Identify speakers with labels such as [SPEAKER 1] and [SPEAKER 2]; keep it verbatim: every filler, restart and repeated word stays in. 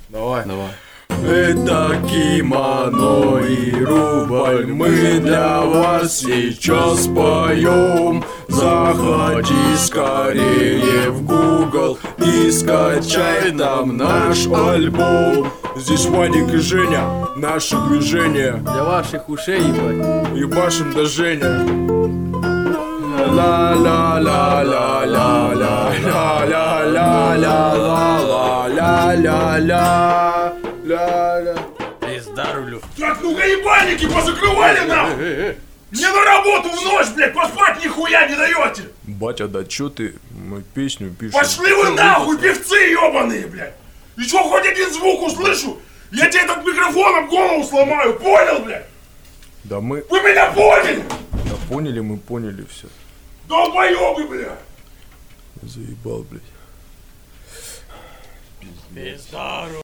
[SPEAKER 1] Давай.
[SPEAKER 2] Давай.
[SPEAKER 1] Это кимоно и рубль, мы для вас сейчас поем. Заходи скорее в Google и скачай нам наш альбом. Здесь Вадик и Женя, наше движение.
[SPEAKER 2] Для ваших ушей, ебать.
[SPEAKER 1] Ебашим до Женя. ла ла ла ла ла ла ла ла ла ла ла ла ла ла ла.
[SPEAKER 2] Пизда рулю.
[SPEAKER 3] Так, ну-ка ебальники позакрывали нам! Мне на работу в ночь, блядь, поспать нихуя не даете!
[SPEAKER 1] Батя, да чё ты? Мы песню пишем.
[SPEAKER 3] Пошли вы нахуй, певцы ебаные, блядь! Еще хоть один звук услышу, я тебе этот микрофон об голову сломаю, понял, блядь?
[SPEAKER 1] Да мы...
[SPEAKER 3] Вы меня поняли?
[SPEAKER 1] Да поняли, мы поняли все.
[SPEAKER 3] Долбоебы, блядь!
[SPEAKER 1] Заебал, блядь.
[SPEAKER 2] Пизда рулю.